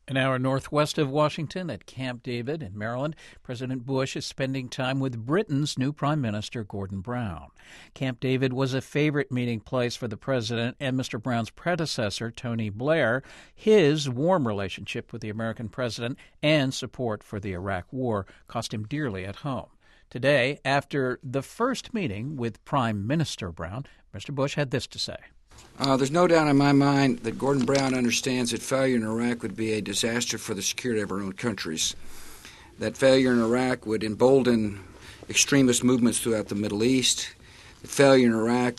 An hour northwest of Washington at Camp David in Maryland, President Bush is spending time with Britain's new Prime Minister, Gordon Brown. Camp David was a favorite meeting place for the president and Mr. Brown's predecessor, Tony Blair. His warm relationship with the American president and support for the Iraq War cost him dearly at home. Today, after the first meeting with Prime Minister Brown, Mr. Bush had this to say. There's no doubt in my mind that Gordon Brown understands that failure in Iraq would be a disaster for the security of our own countries. That failure in Iraq would embolden extremist movements throughout the Middle East. That failure in Iraq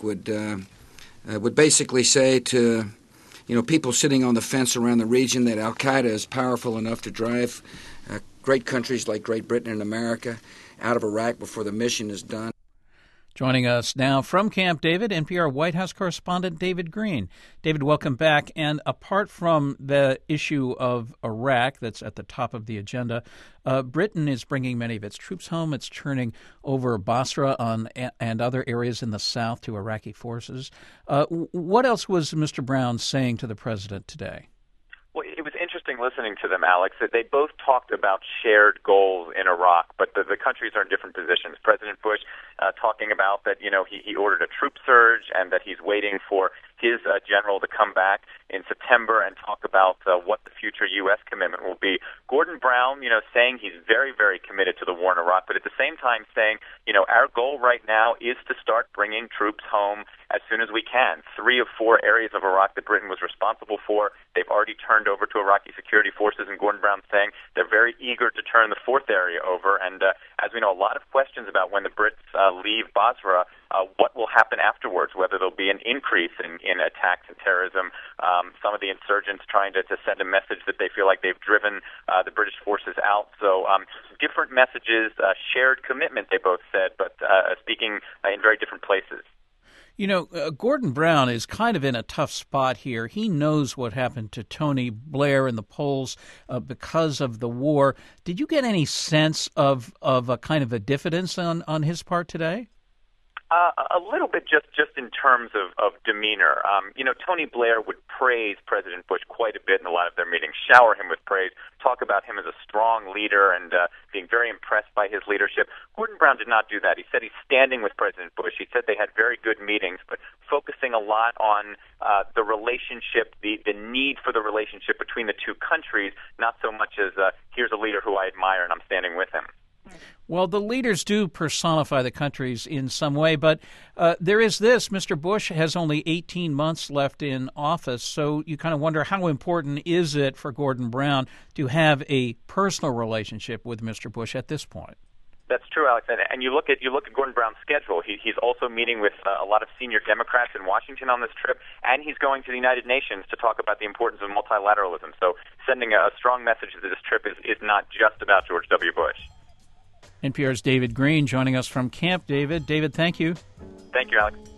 would basically say to people sitting on the fence around the region that Al-Qaeda is powerful enough to drive great countries like Great Britain and America out of Iraq before the mission is done. Joining us now from Camp David, NPR White House correspondent David Green. David, welcome back. And apart from the issue of Iraq that's at the top of the agenda, Britain is bringing many of its troops home. It's turning over Basra and other areas in the south to Iraqi forces. What else was Mr. Brown saying to the president today? Well, it was interesting listening to them, Alex, that they both talked about shared goals in Iraq, but the countries are in different positions. President Bush talking about that, he ordered a troop surge and that he's waiting for his general to come back in September and talk about what the future U.S. commitment will be. Gordon Brown, saying he's very, very committed to the war in Iraq, but at the same time saying, our goal right now is to start bringing troops home as soon as we can. 3 of 4 areas of Iraq that Britain was responsible for, they've already turned over to Iraqi security forces, and Gordon Brown saying they're very eager to turn the 4th area over. And as we know, a lot of questions about when the Brits leave Basra, what will happen afterwards, whether there'll be an increase in attacks and terrorism, some of the insurgents trying to send a message that they feel like they've driven the British forces out. So different messages, shared commitment, they both said, but speaking in very different places. Gordon Brown is kind of in a tough spot here. He knows what happened to Tony Blair in the polls because of the war. Did you get any sense of a kind of a diffidence on his part today? A little bit just in terms of demeanor. Tony Blair would praise President Bush quite a bit in a lot of their meetings, shower him with praise, talk about him as a strong leader and being very impressed by his leadership. Gordon Brown did not do that. He said he's standing with President Bush. He said they had very good meetings, but focusing a lot on the relationship, the need for the relationship between the two countries, not so much as here's a leader who I admire and I'm standing with him. Well, the leaders do personify the countries in some way, but there is this. Mr. Bush has only 18 months left in office, so you kind of wonder how important is it for Gordon Brown to have a personal relationship with Mr. Bush at this point? That's true, Alex. And you look at Gordon Brown's schedule. He's also meeting with a lot of senior Democrats in Washington on this trip, and he's going to the United Nations to talk about the importance of multilateralism. So sending a strong message that this trip is not just about George W. Bush. NPR's David Green joining us from Camp David. David, thank you. Thank you, Alex.